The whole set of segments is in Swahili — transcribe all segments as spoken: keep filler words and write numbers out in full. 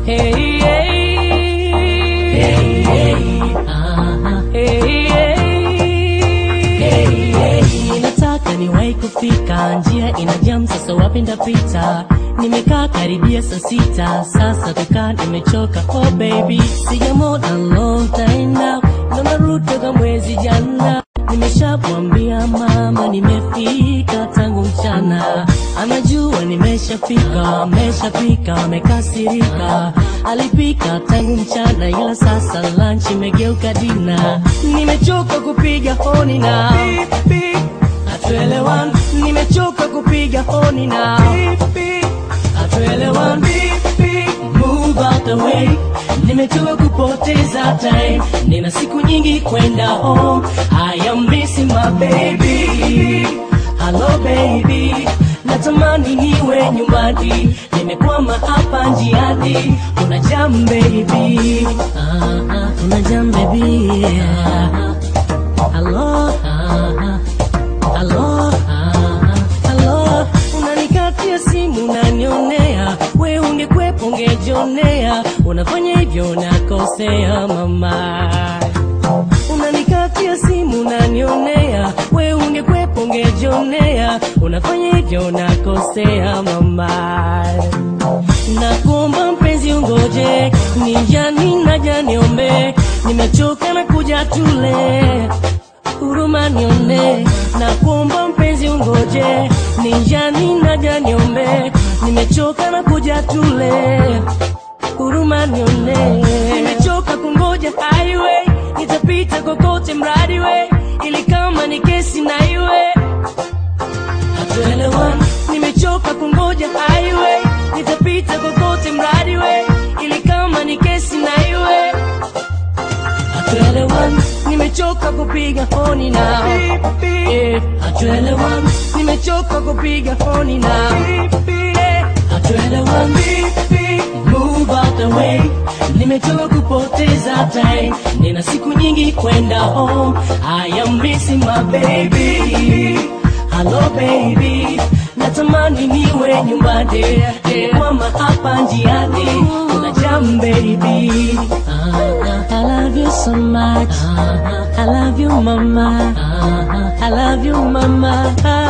Hey, hey, hey, hey, uh-huh. Hey, hey, hey, hey. Nataka niwahi kufika, njia ina jam, sasa wapi ndapita? Nimekaa karibia saa sita, sasa tukaa nimechoka. Oh baby, sijamona long time now, ndo narudi toka mwezi jana. Nimeshamwambia mama nimefika tangu mchana, anajua nimeshafika, ameshafika, amekasirika. Alipika tangu mchana ila sasa lunch imegeuka dina. Nimechoka kupiga honi na hatuelewani, nimechoka kupiga honi na hatuelewani. Move out the way, nimechoka kupoteza time, nina siku nyingi kwenda home. I am missing my baby. Hello baby, natamani niwe nyumbani, nimekwama hapa njiani. Kuna jam baby, ah, ah, kuna jam baby, ah, ah. Hello, ah, ah. Hello, ah, ah. Hello, unanikatia simu unanionea, we ungekwepo ungejionea. Unafanya hivyo nakosea mama, unanikatia simu unanionea, we ungekwepo ungejionea. Unafanya hivyo nakosea mama. Nakuomba mpenzi ungoje, nijani naja niombe, nimechoka na kuja tule, huruma nione. Nakuomba mpenzi ungoje, nijani naja niombe, nimechoka na kuja tule, huruma nione. Nimechoka kungoja highway, nitapita kokote mradi we, ili kama ni kesi na iwe hatuelewani. Nimechoka kungoja highway, nitapita kokote mradi we, ili kama ni kesi na iwe hatuelewani. Nimechoka kupiga honi na eh, hatuelewani. Nimechoka kupiga honi na eh, hatuelewani. Move out the way, nimechoka kupoteza time, nina siku nyingi kwenda home. I am missing my baby. Hello baby, natamani niwe nyumbani, nimekwama hapa njiani. Kuna jam baby, I love you so much, I love you mama, I love you mama.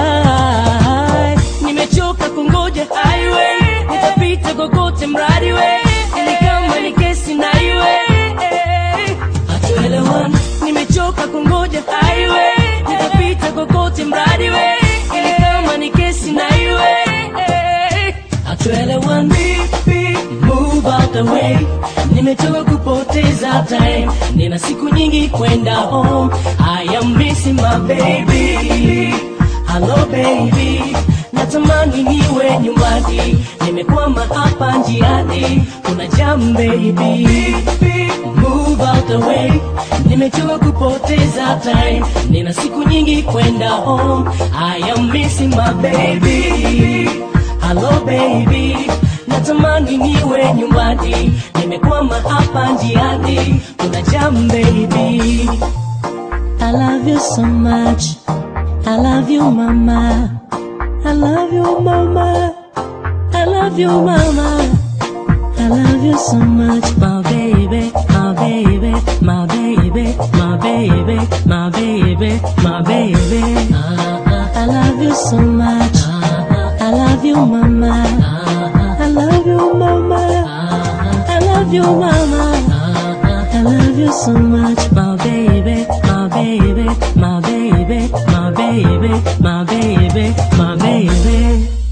Nimechoka kungoja highway, nitapita kokote mradi we, ili kama ni kesi na iwe hatuelewani. Nimechoka kungoja highway, nitapita kokote mradi we, ili kama ni kesi na iwe hatuelewani. Move out the way, nimechoka kupoteza time, nina siku nyingi kwenda home. I am missing my baby. Hello baby, natamani niwe nyumbani, nimekwama hapa njiani. Kuna jam baby, move out the way, nimechoka kupoteza time, nina siku nyingi kwenda home. I am missing my baby. Hello baby, natamani niwe nyumbani, nimekwama hapa njiani. Kuna jam baby, I love you so much, I love you mama, I love you mama, I love you mama, I love you so much my baby, my baby, my baby, my baby, my baby, my baby. I love you so much, I love you mama, I love you mama, I love you mama, I love you so much my baby, my baby, my baby, my baby, my baby, my baby.